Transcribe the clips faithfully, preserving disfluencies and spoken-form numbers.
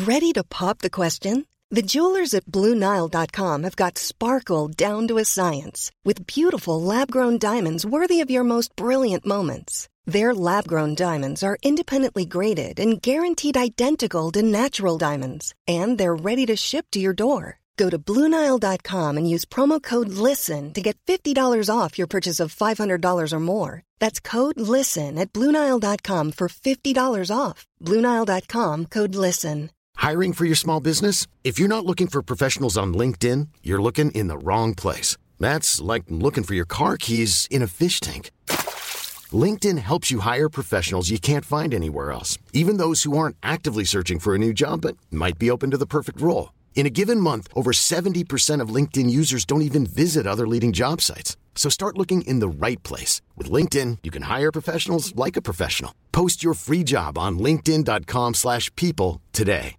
Ready to pop the question? The jewelers at Blue Nile dot com have got sparkle down to a science with beautiful lab-grown diamonds worthy of your most brilliant moments. Their lab-grown diamonds are independently graded and guaranteed identical to natural diamonds, and they're ready to ship to your door. Go to Blue Nile dot com and use promo code LISTEN to get fifty dollars off your purchase of five hundred dollars or more. That's code LISTEN at Blue Nile dot com for fifty dollars off. Blue Nile dot com, code LISTEN. Hiring for your small business? If you're not looking for professionals on LinkedIn, you're looking in the wrong place. That's like looking for your car keys in a fish tank. LinkedIn helps you hire professionals you can't find anywhere else, even those who aren't actively searching for a new job but might be open to the perfect role. In a given month, over seventy percent of LinkedIn users don't even visit other leading job sites. So start looking in the right place. With LinkedIn, you can hire professionals like a professional. Post your free job on linkedin dot com slash people today.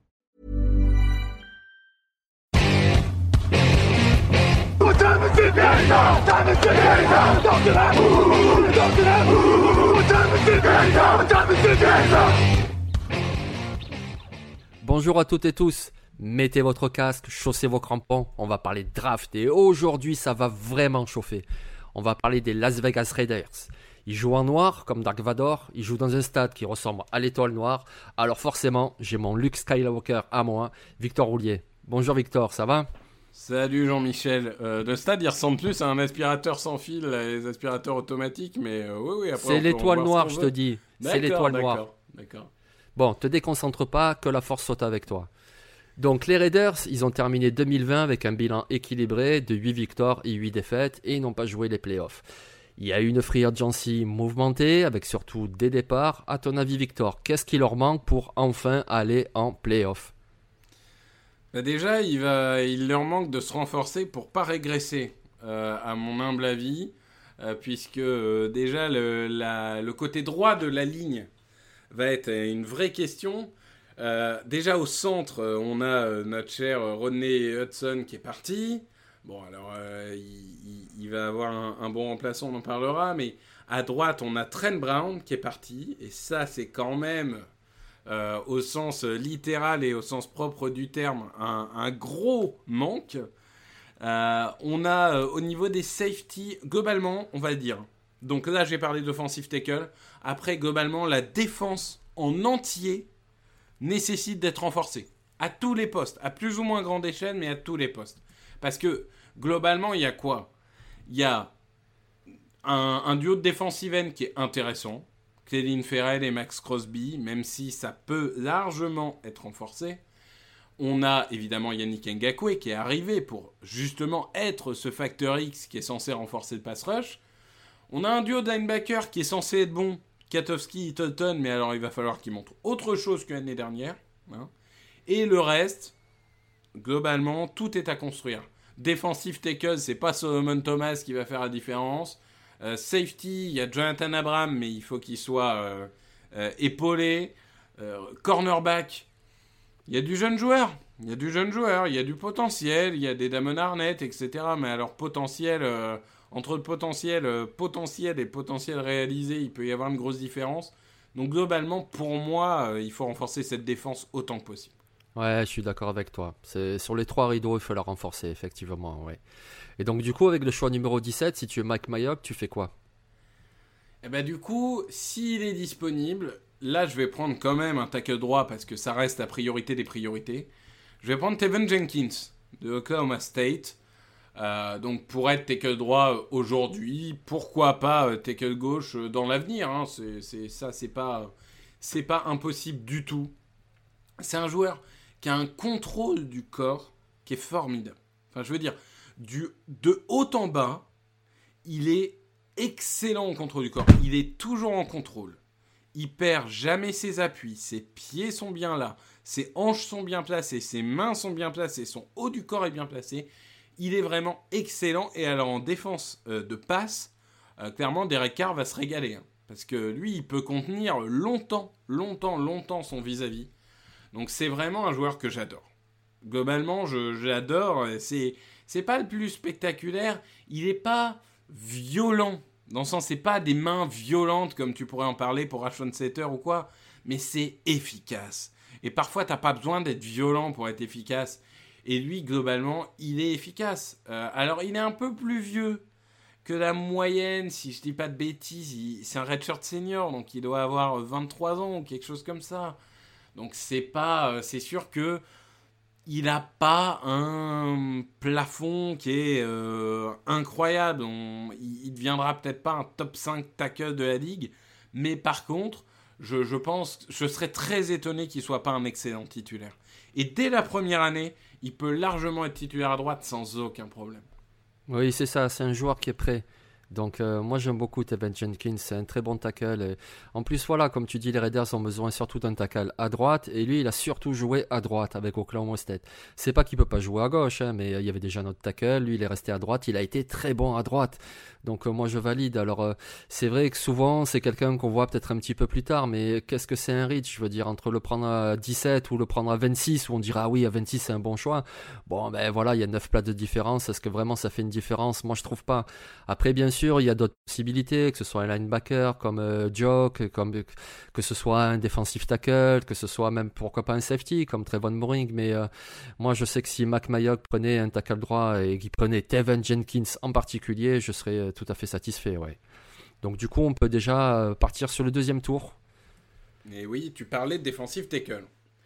Bonjour à toutes et tous. Mettez votre casque, chaussez vos crampons, on va parler draft et aujourd'hui ça va vraiment chauffer. On va parler des Las Vegas Raiders. Ils jouent en noir comme Dark Vador, ils jouent dans un stade qui ressemble à l'étoile noire. Alors forcément, j'ai mon Luke Skywalker à moi, Victor Roulier. Bonjour Victor, ça va ? Salut Jean-Michel. Euh, le stade il ressemble plus à un aspirateur sans fil, les aspirateurs automatiques, mais euh, oui, oui, après c'est l'étoile noire, je te dis. D'accord, c'est l'étoile d'accord, noire. D'accord. Bon, te déconcentre pas, que la force soit avec toi. Donc les Raiders, ils ont terminé deux mille vingt avec un bilan équilibré de huit victoires et huit défaites et ils n'ont pas joué les playoffs. Il y a eu une free agency mouvementée avec surtout des départs. À ton avis Victor, qu'est-ce qui leur manque pour enfin aller en playoffs ? Bah déjà, il, va, il leur manque de se renforcer pour pas régresser, euh, à mon humble avis, euh, puisque euh, déjà le, la, le côté droit de la ligne va être une vraie question. Euh, déjà au centre, on a euh, notre cher Rodney Hudson qui est parti. Bon, alors euh, il, il, il va avoir un, un bon remplaçant, on en parlera. Mais à droite, on a Trent Brown qui est parti. Et ça, c'est quand même, euh, au sens littéral et au sens propre du terme, un, un gros manque. Euh, on a, euh, au niveau des safety, globalement, on va le dire. Donc là, j'ai parlé d'offensive tackle. Après, globalement, la défense en entier nécessite d'être renforcé à tous les postes, à plus ou moins grande échelle, mais à tous les postes. Parce que, globalement, il y a quoi ? Il y a un, un duo de defensive end qui est intéressant, Clelin Ferrell et Max Crosby, même si ça peut largement être renforcé. On a évidemment Yannick Ngakoue qui est arrivé pour justement être ce facteur X qui est censé renforcer le pass rush. On a un duo de linebacker qui est censé être bon, Katowski et Tolton, mais alors il va falloir qu'il montre autre chose que l'année dernière. Hein. Et le reste, globalement, tout est à construire. Defensive tackle, c'est pas Solomon Thomas qui va faire la différence. Euh, safety, il y a Jonathan Abram, mais il faut qu'il soit euh, euh, épaulé. Euh, cornerback, il y a du jeune joueur. Il y a du jeune joueur, il y a du potentiel, il y a des Damon Arnett, et cetera. Mais alors potentiel... Euh, Entre le potentiel, euh, potentiel et potentiel réalisé, il peut y avoir une grosse différence. Donc globalement, pour moi, euh, il faut renforcer cette défense autant que possible. Ouais, je suis d'accord avec toi. C'est, sur les trois rideaux, il faut la renforcer, effectivement. Ouais. Et donc du coup, avec le choix numéro dix-sept, si tu es Mike Mayock, tu fais quoi ? Et ben du coup, s'il est disponible, là je vais prendre quand même un tackle droit parce que ça reste la priorité des priorités. Je vais prendre Tevin Jenkins de Oklahoma State. Euh, donc pour être tackle droit aujourd'hui, pourquoi pas euh, tackle gauche euh, dans l'avenir, hein, c'est, c'est, ça c'est pas, c'est pas impossible du tout. C'est un joueur qui a un contrôle du corps qui est formidable. Enfin je veux dire, du, de haut en bas, il est excellent au contrôle du corps, il est toujours en contrôle. Il perd jamais ses appuis, ses pieds sont bien là, ses hanches sont bien placées, ses mains sont bien placées, son haut du corps est bien placé. Il est vraiment excellent. Et alors en défense euh, de passe, euh, clairement Derek Carr va se régaler. Hein, parce que lui, il peut contenir longtemps, longtemps, longtemps son vis-à-vis. Donc c'est vraiment un joueur que j'adore. Globalement, je, j'adore. C'est, c'est pas le plus spectaculaire. Il est pas violent. Dans le sens, c'est pas des mains violentes comme tu pourrais en parler pour Rashawn Slater ou quoi. Mais c'est efficace. Et parfois, t'as pas besoin d'être violent pour être efficace. Et lui, globalement, il est efficace. Euh, alors, il est un peu plus vieux que la moyenne, si je dis pas de bêtises. Il, c'est un redshirt senior, donc il doit avoir vingt-trois ans ou quelque chose comme ça. Donc, c'est pas... Euh, c'est sûr que il n'a pas un plafond qui est euh, incroyable. On, il ne deviendra peut-être pas un top cinq tackle de la ligue. Mais par contre, je, je pense, je serais très étonné qu'il ne soit pas un excellent titulaire. Et dès la première année, il peut largement être titulaire à droite sans aucun problème. Oui, c'est ça. C'est un joueur qui est prêt. Donc euh, moi j'aime beaucoup Teven Jenkins, c'est un très bon tackle. Et en plus voilà, comme tu dis, les Raiders ont besoin surtout d'un tackle à droite et lui il a surtout joué à droite avec Oklahoma State. C'est pas qu'il peut pas jouer à gauche, hein, mais euh, il y avait déjà notre tackle, lui il est resté à droite, il a été très bon à droite. Donc euh, moi je valide. Alors euh, c'est vrai que souvent c'est quelqu'un qu'on voit peut-être un petit peu plus tard, mais qu'est-ce que c'est un reach? Je veux dire, entre le prendre à dix-sept ou le prendre à vingt-six, où on dira ah oui à vingt-six c'est un bon choix. Bon ben voilà, il y a neuf places de différence. Est-ce que vraiment ça fait une différence? Moi je trouve pas. Après bien sûr il y a d'autres possibilités, que ce soit un linebacker comme euh, Joke, comme, que ce soit un defensive tackle, que ce soit même pourquoi pas un safety comme Trevon Moehrig, mais euh, moi je sais que si Mac Mayock prenait un tackle droit et qu'il prenait Teven Jenkins en particulier, je serais euh, tout à fait satisfait. Ouais. Donc du coup on peut déjà euh, partir sur le deuxième tour. Et oui, tu parlais de defensive tackle.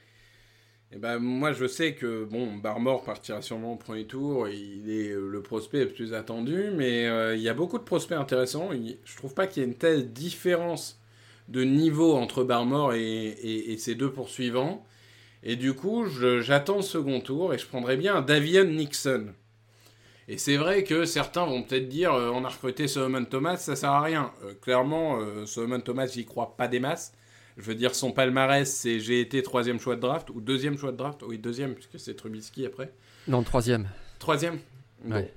Et ben moi je sais que bon Barmore partira sûrement au premier tour, il est le prospect le plus attendu, mais euh, il y a beaucoup de prospects intéressants. Il, je trouve pas qu'il y ait une telle différence de niveau entre Barmore et, et, et ses deux poursuivants. Et du coup je, j'attends le second tour et je prendrais bien un Davion Nixon. Et c'est vrai que certains vont peut-être dire euh, on a recruté Solomon Thomas, ça sert à rien. Euh, clairement euh, Solomon Thomas j'y crois pas des masses. Je veux dire, son palmarès, c'est j'ai été troisième choix de draft, ou deuxième choix de draft. Oui, deuxième, puisque c'est Trubisky après. Non, troisième. Troisième bon. Ouais.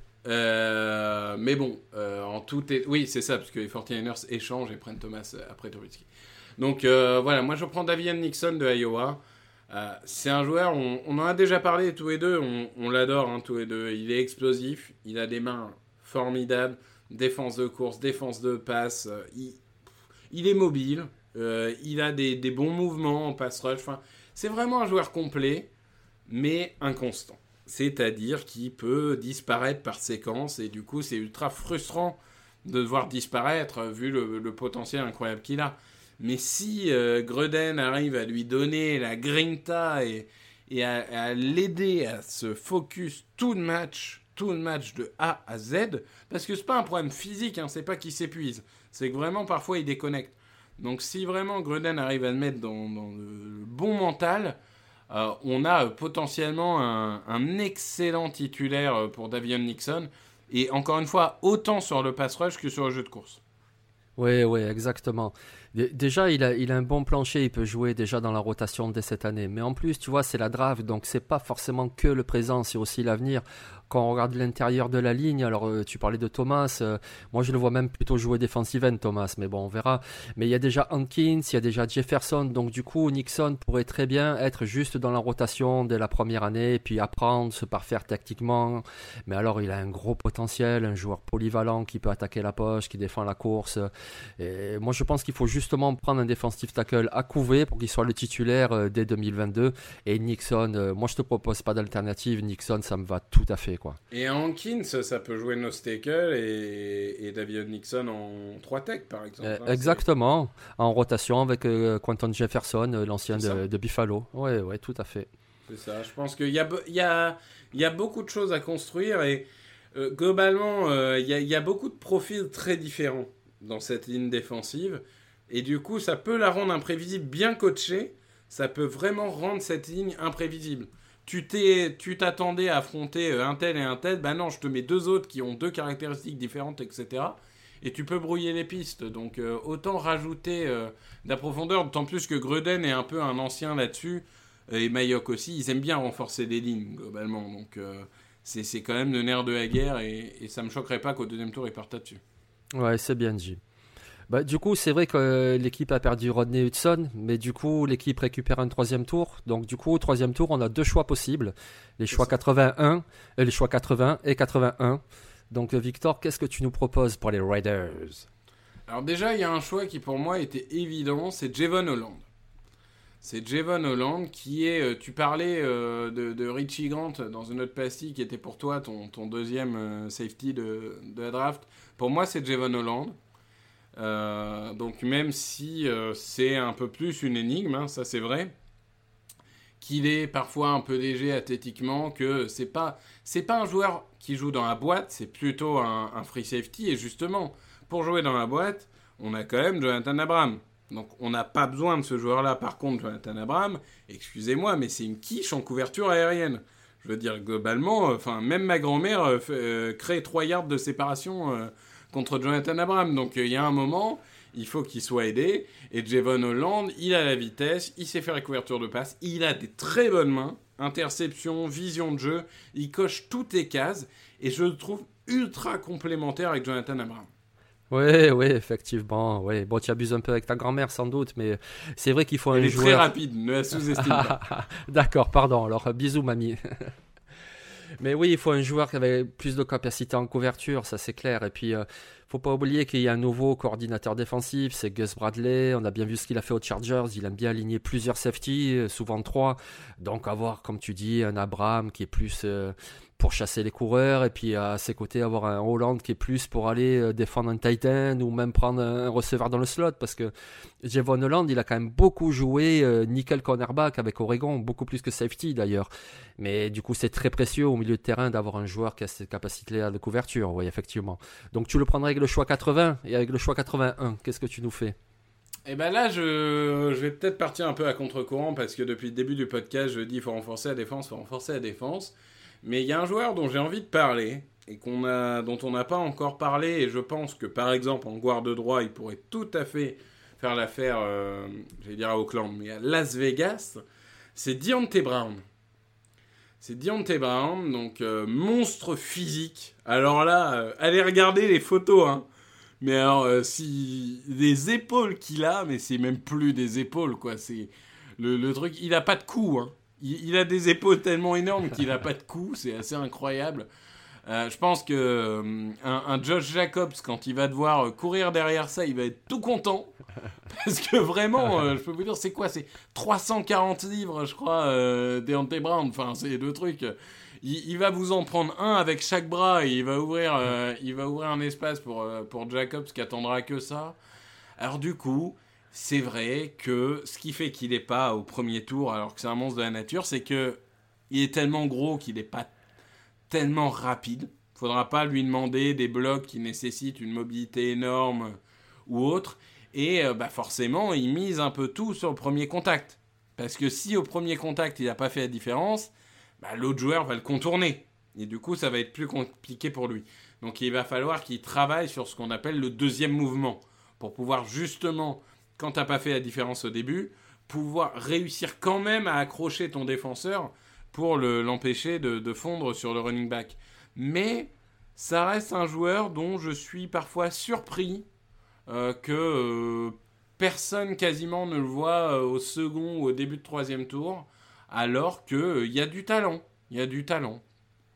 Euh, mais bon, euh, en tout est... Oui, c'est ça, parce que les forty-niners échangent et prennent Thomas après Trubisky. Donc euh, voilà, moi je prends Davion Nixon de Iowa. Euh, c'est un joueur, on, on en a déjà parlé tous les deux, on, on l'adore hein, tous les deux. Il est explosif, il a des mains formidables, défense de course, défense de passe, euh, il, il est mobile. Euh, il a des, des bons mouvements en pass rush. Enfin, c'est vraiment un joueur complet, mais inconstant. C'est-à-dire qu'il peut disparaître par séquence, et du coup, c'est ultra frustrant de le voir disparaître, vu le, le potentiel incroyable qu'il a. Mais si euh, Gruden arrive à lui donner la grinta et, et à, à l'aider à se focus tout le match, tout le match de A à Z, parce que c'est pas un problème physique, hein, c'est pas qu'il s'épuise, c'est que vraiment parfois il déconnecte. Donc si vraiment Gruden arrive à le mettre dans, dans le bon mental, euh, on a potentiellement un, un excellent titulaire pour Davion Nixon. Et encore une fois, autant sur le pass rush que sur le jeu de course. Oui, oui, exactement. Déjà, il a, il a un bon plancher, il peut jouer déjà dans la rotation dès cette année. Mais en plus, tu vois, c'est la draft, donc c'est pas forcément que le présent, c'est aussi l'avenir. Quand on regarde l'intérieur de la ligne, alors euh, tu parlais de Thomas, euh, moi je le vois même plutôt jouer defensive end, Thomas, mais bon, on verra. Mais il y a déjà Hankins, il y a déjà Jefferson, donc du coup, Nixon pourrait très bien être juste dans la rotation dès la première année, puis apprendre, se parfaire tactiquement. Mais alors, il a un gros potentiel, un joueur polyvalent qui peut attaquer la poche, qui défend la course. Et moi, je pense qu'il faut justement prendre un defensive tackle à couver pour qu'il soit le titulaire euh, dès deux mille vingt-deux. Et Nixon, euh, moi je te propose pas d'alternative, Nixon ça me va tout à fait, quoi. Et Hankins, ça peut jouer nose tackle et, et Davion Nixon en trois tech par exemple. Euh, hein, exactement, c'est... en rotation avec euh, Quentin Jefferson, euh, l'ancien de, de Buffalo. Ouais, ouais, tout à fait. C'est ça, je pense qu'il y a, il y, a, il y a beaucoup de choses à construire et euh, globalement, euh, il, y a, il y a beaucoup de profils très différents dans cette ligne défensive. Et du coup, ça peut la rendre imprévisible. Bien coachée, ça peut vraiment rendre cette ligne imprévisible. Tu, t'es, tu t'attendais à affronter un tel et un tel, ben non, je te mets deux autres qui ont deux caractéristiques différentes, et cetera. Et tu peux brouiller les pistes. Donc, euh, autant rajouter euh, de la profondeur, d'autant plus que Gruden est un peu un ancien là-dessus, et Mayock aussi. Ils aiment bien renforcer les lignes, globalement. Donc, euh, c'est, c'est quand même le nerf de la guerre, et, et ça ne me choquerait pas qu'au deuxième tour, ils partent là-dessus. Ouais, c'est bien dit. Bah, du coup, c'est vrai que euh, l'équipe a perdu Rodney Hudson, mais du coup, l'équipe récupère un troisième tour. Donc, du coup, au troisième tour, on a deux choix possibles. Les choix quatre-vingt-un, euh, les choix quatre-vingts et quatre-vingt-un. Donc, Victor, qu'est-ce que tu nous proposes pour les Raiders ? Alors déjà, il y a un choix qui, pour moi, était évident, c'est Javon Holland. C'est Javon Holland qui est... Euh, tu parlais euh, de, de Richie Grant dans une autre pastille qui était pour toi ton, ton deuxième euh, safety de, de la draft. Pour moi, c'est Javon Holland. Euh, donc même si euh, c'est un peu plus une énigme, hein, ça c'est vrai, qu'il est parfois un peu léger athlétiquement, que c'est pas, c'est pas un joueur qui joue dans la boîte, c'est plutôt un, un free safety. Et justement, pour jouer dans la boîte, on a quand même Jonathan Abram. Donc on n'a pas besoin de ce joueur-là. Par contre, Jonathan Abram, excusez-moi, mais c'est une quiche en couverture aérienne. Je veux dire, globalement, enfin, même ma grand-mère euh, fait, euh, crée trois yards de séparation euh, contre Jonathan Abram. Donc il euh, y a un moment, il faut qu'il soit aidé. Et Javon Holland, il a la vitesse, il sait faire la couverture de passe, il a des très bonnes mains, interception, vision de jeu, il coche toutes les cases. Et je le trouve ultra complémentaire avec Jonathan Abram. Oui, oui, effectivement. Ouais. Bon, tu abuses un peu avec ta grand-mère sans doute, mais c'est vrai qu'il faut Elle un est joueur... très rapide, ne la sous-estime pas. D'accord, pardon. Alors, bisous, mamie. Mais oui, il faut un joueur qui avait plus de capacité en couverture, ça c'est clair. Et puis, euh, faut pas oublier qu'il y a un nouveau coordinateur défensif, c'est Gus Bradley. On a bien vu ce qu'il a fait aux Chargers. Il aime bien aligner plusieurs safeties, souvent trois. Donc, avoir, comme tu dis, un Abram qui est plus euh, pour chasser les coureurs. Et puis, à ses côtés, avoir un Holland qui est plus pour aller euh, défendre un tight end ou même prendre un receveur dans le slot. Parce que Javon Holland, il a quand même beaucoup joué euh, nickel cornerback avec Oregon, beaucoup plus que safety d'ailleurs. Mais du coup, c'est très précieux au milieu de terrain d'avoir un joueur qui a cette capacité de couverture, oui, effectivement. Donc, tu le prendrais avec le choix quatre-vingts et avec le choix quatre-vingt-un, qu'est-ce que tu nous fais ? Et ben là, je, je vais peut-être partir un peu à contre-courant parce que depuis le début du podcast, je dis qu'il faut renforcer la défense, il faut renforcer la défense. Mais il y a un joueur dont j'ai envie de parler et qu'on a, dont on n'a pas encore parlé. Et je pense que, par exemple, en garde droit, il pourrait tout à fait faire l'affaire, euh, j'allais dire à Oakland, mais à Las Vegas. C'est Deontay Brown. C'est Deontay Brown, donc euh, monstre physique. Alors là, euh, allez regarder les photos, hein. Mais alors, euh, si les épaules qu'il a, mais c'est même plus des épaules, quoi. C'est le, le truc, il a pas de cou, hein. Il, il a des épaules tellement énormes qu'il a pas de cou, c'est assez incroyable. Euh, je pense que euh, un, un Josh Jacobs, quand il va devoir courir derrière ça, il va être tout content. Parce que vraiment, euh, je peux vous dire, c'est quoi ? C'est trois cent quarante livres, je crois, euh, Deontay Brown. Enfin, c'est deux trucs. Il, il va vous en prendre un avec chaque bras et il va ouvrir, euh, il va ouvrir un espace pour, euh, pour Jacobs qui attendra que ça. Alors du coup, c'est vrai que ce qui fait qu'il n'est pas au premier tour, alors que c'est un monstre de la nature, c'est qu'il est tellement gros qu'il n'est pas tellement rapide. Il ne faudra pas lui demander des blocs qui nécessitent une mobilité énorme ou autre. Et euh, bah forcément, il mise un peu tout sur le premier contact. Parce que si au premier contact, il n'a pas fait la différence, bah, l'autre joueur va le contourner. Et du coup, ça va être plus compliqué pour lui. Donc il va falloir qu'il travaille sur ce qu'on appelle le deuxième mouvement. Pour pouvoir justement, quand tu n'as pas fait la différence au début, pouvoir réussir quand même à accrocher ton défenseur pour le, l'empêcher de, de fondre sur le running back. Mais ça reste un joueur dont je suis parfois surpris euh, que euh, personne quasiment ne le voit euh, au second ou au début de troisième tour, alors qu'il euh, y a du talent. Il y a du talent.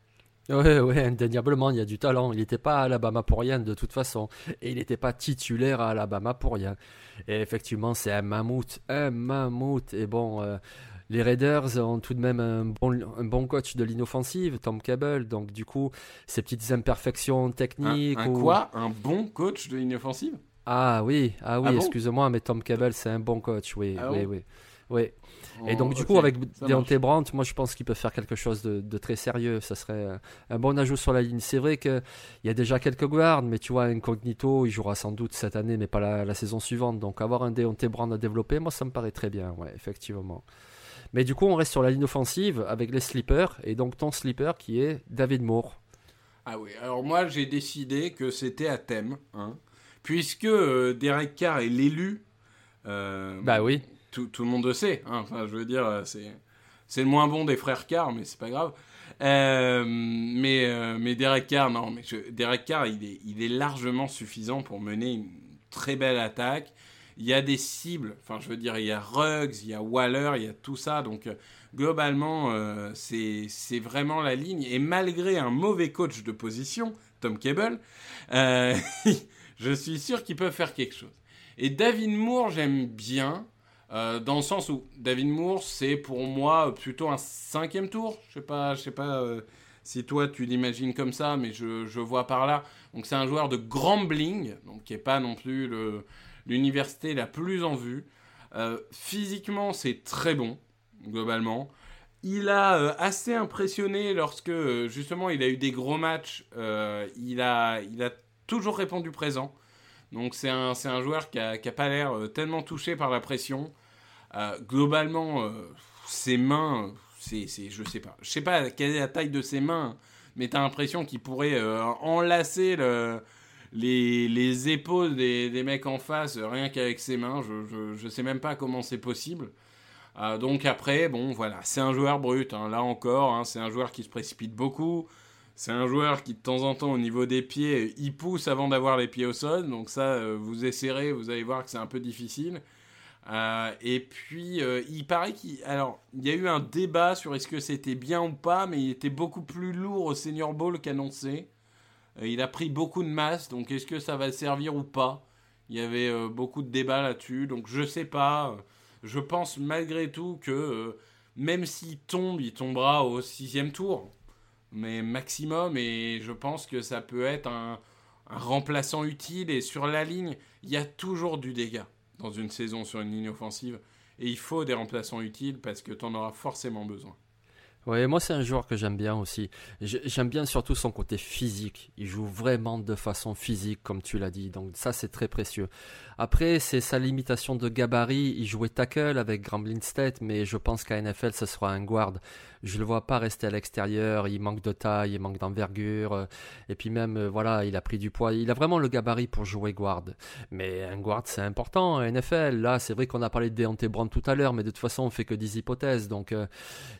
Oui, oui, indéniablement, il y a du talent. Il n'était pas à Alabama pour rien, de toute façon. Et il n'était pas titulaire à Alabama pour rien. Et effectivement, c'est un mammouth. Un mammouth. Et bon, euh, les Raiders ont tout de même un bon, un bon coach de ligne offensive, Tom Cable. Donc, du coup, ces petites imperfections techniques... Un, un ou... quoi ? Un bon coach de ligne offensive ? Ah oui, ah oui, Ah bon excuse-moi, mais Tom Cable, c'est un bon coach, oui, Ah oui, bon oui. oui. Et donc, Oh, du okay, coup, avec ça Deontay marche. Brown, moi, je pense qu'il peut faire quelque chose de, de très sérieux. Ça serait un, un bon ajout sur la ligne. C'est vrai qu'il y a déjà quelques guards, mais tu vois, Incognito, il jouera sans doute cette année, mais pas la, la saison suivante. Donc, avoir un Deontay Brown à développer, moi, ça me paraît très bien, ouais, effectivement. Mais du coup, on reste sur la ligne offensive avec les sleepers. Et donc, ton sleeper qui est David Moore. Ah oui, alors moi, j'ai décidé que c'était à thème, hein, puisque euh, Derek Carr est l'élu. Euh, Bah oui. Tout, tout le monde le sait. Hein. Enfin, je veux dire, c'est, c'est le moins bon des frères Carr, mais c'est pas grave. Euh, mais, euh, mais Derek Carr, non, mais je, Derek Carr, il est, il est largement suffisant pour mener une très belle attaque. Il y a des cibles. Enfin, je veux dire, il y a Ruggs, il y a Waller, il y a tout ça. Donc, euh, globalement, euh, c'est, c'est vraiment la ligne. Et malgré un mauvais coach de position, Tom Cable, euh, je suis sûr qu'ils peuvent faire quelque chose. Et David Moore, j'aime bien. Euh, dans le sens où David Moore, c'est pour moi plutôt un cinquième tour. Je sais pas, je sais pas euh, si toi tu l'imagines comme ça, mais je, je vois par là. Donc c'est un joueur de Grambling, donc qui est pas non plus le, l'université la plus en vue. Euh, physiquement, c'est très bon globalement. Il a euh, assez impressionné lorsque euh, justement il a eu des gros matchs. Euh, il a, il a toujours répondu présent. Donc c'est un, c'est un joueur qui n'a qui a pas l'air euh, tellement touché par la pression. Euh, globalement, euh, ses mains, c'est, c'est, je sais pas. Je sais pas quelle est la taille de ses mains, mais t'as l'impression qu'il pourrait euh, enlacer le, les, les épaules des, des mecs en face euh, rien qu'avec ses mains. Je, je, je sais même pas comment c'est possible. Euh, donc après, bon voilà, c'est un joueur brut. Hein, là encore, hein, c'est un joueur qui se précipite beaucoup. C'est un joueur qui, de temps en temps, au niveau des pieds, il pousse avant d'avoir les pieds au sol. Donc ça, euh, vous essayerez, vous allez voir que c'est un peu difficile. Euh, et puis, euh, il paraît qu'il... Alors, il y a eu un débat sur est-ce que c'était bien ou pas, mais il était beaucoup plus lourd au Senior Bowl qu'annoncé. Euh, il a pris beaucoup de masse, donc est-ce que ça va servir ou pas ? Il y avait euh, beaucoup de débats là-dessus, donc je sais pas. Je pense malgré tout que euh, même s'il tombe, il tombera au sixième tour. Mais maximum, et je pense que ça peut être un, un remplaçant utile. Et sur la ligne, il y a toujours du dégât dans une saison sur une ligne offensive. Et il faut des remplaçants utiles parce que tu en auras forcément besoin. Ouais, moi c'est un joueur que j'aime bien aussi. J'aime bien surtout son côté physique. Il joue vraiment de façon physique, comme tu l'as dit. Donc ça, c'est très précieux. Après, c'est sa limitation de gabarit. Il jouait tackle avec Grambling State, mais je pense qu'à N F L, ce sera un guard. Je le vois pas rester à l'extérieur. Il manque de taille, il manque d'envergure. Et puis même, voilà, il a pris du poids. Il a vraiment le gabarit pour jouer guard. Mais un guard, c'est important à N F L. Là, c'est vrai qu'on a parlé de Deontay Brown tout à l'heure, mais de toute façon, on fait que des hypothèses. Donc, euh,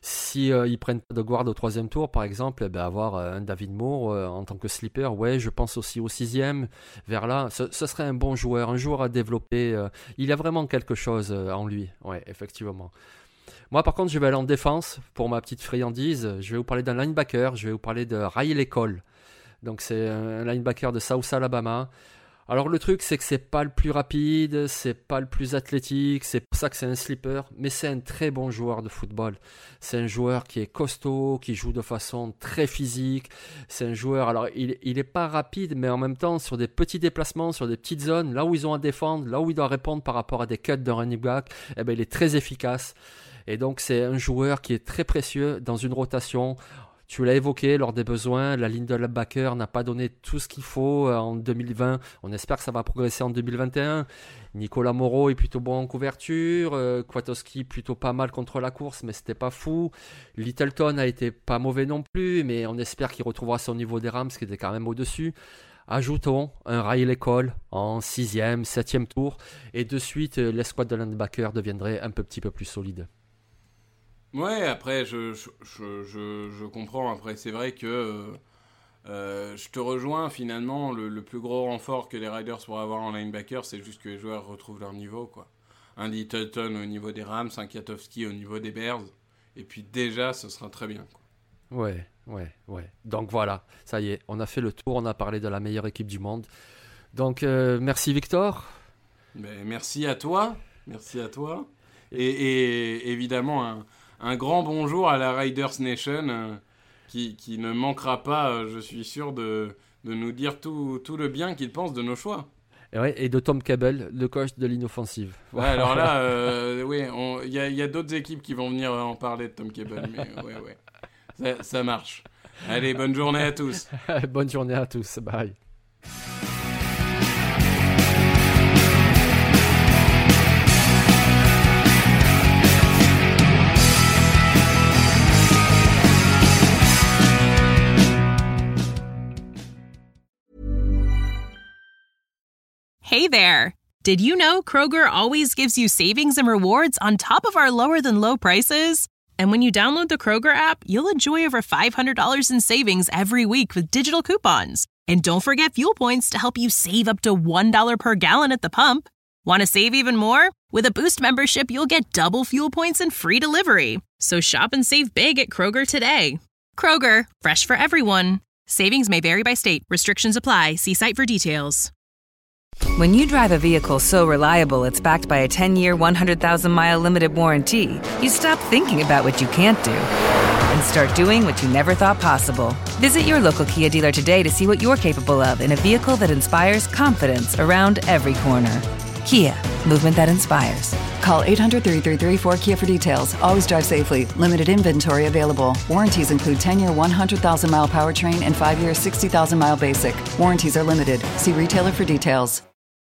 si euh, ils prennent pas de guard au troisième tour, par exemple, eh ben avoir un David Moore euh, en tant que sleeper, ouais, je pense aussi au sixième, vers là, ce, ce serait un bon joueur, un joueur à développer. Euh, il a vraiment quelque chose euh, en lui, ouais, effectivement. Moi, par contre, je vais aller en défense pour ma petite friandise. Je vais vous parler d'un linebacker, je vais vous parler de Riley Cole. Donc, c'est un linebacker de South Alabama. Alors le truc, c'est que c'est pas le plus rapide, c'est pas le plus athlétique, c'est pour ça que c'est un sleeper, mais c'est un très bon joueur de football. C'est un joueur qui est costaud, qui joue de façon très physique. C'est un joueur, alors il, il est pas rapide, mais en même temps, sur des petits déplacements, sur des petites zones, là où ils ont à défendre, là où il doit répondre par rapport à des cuts de running back, eh ben, il est très efficace. Et donc c'est un joueur qui est très précieux dans une rotation. Tu l'as évoqué lors des besoins, la ligne de linebacker n'a pas donné tout ce qu'il faut en deux mille vingt. On espère que ça va progresser en deux mille vingt et un. Nicolas Moreau est plutôt bon en couverture. Euh, Kwiatkowski plutôt pas mal contre la course, mais c'était pas fou. Littleton a été pas mauvais non plus, mais on espère qu'il retrouvera son niveau des Rams, qui était quand même au-dessus. Ajoutons un Riley Cole en sixième, septième tour, et de suite, l'escouade de linebacker deviendrait un peu, petit peu plus solide. Ouais, après, je, je, je, je, je comprends. Après, c'est vrai que euh, euh, je te rejoins. Finalement, le, le plus gros renfort que les Riders pourraient avoir en linebacker, c'est juste que les joueurs retrouvent leur niveau, quoi. Un Littleton au niveau des Rams, un Kwiatkowski au niveau des Bears. Et puis déjà, ce sera très bien, quoi. Ouais, ouais, ouais. Donc voilà, ça y est, on a fait le tour. On a parlé de la meilleure équipe du monde. Donc, euh, merci Victor. Ben, merci à toi. Merci à toi. Et, et évidemment, un... Un grand bonjour à la Riders Nation euh, qui, qui ne manquera pas, euh, je suis sûr, de, de nous dire tout, tout le bien qu'il pense de nos choix. Et, ouais, et de Tom Cable, le coach de ligne offensive. Ouais, alors là, euh, oui, il y a, y a d'autres équipes qui vont venir en parler de Tom Cable, mais ouais, ouais, ça, ça marche. Allez, bonne journée à tous. Bonne journée à tous, bye. Hey there! Did you know Kroger always gives you savings and rewards on top of our lower-than-low prices? And when you download the Kroger app, you'll enjoy over five hundred dollars in savings every week with digital coupons. And don't forget fuel points to help you save up to one dollar per gallon at the pump. Want to save even more? With a Boost membership, you'll get double fuel points and free delivery. So shop and save big at Kroger today. Kroger, fresh for everyone. Savings may vary by state. Restrictions apply. See site for details. When you drive a vehicle so reliable it's backed by a ten-year, one hundred thousand mile limited warranty, you stop thinking about what you can't do and start doing what you never thought possible. Visit your local Kia dealer today to see what you're capable of in a vehicle that inspires confidence around every corner. Kia, movement that inspires. Call eight hundred, three three three, four K I A for details. Always drive safely. Limited inventory available. Warranties include ten-year, one hundred thousand mile powertrain and five-year, sixty thousand mile basic. Warranties are limited. See retailer for details.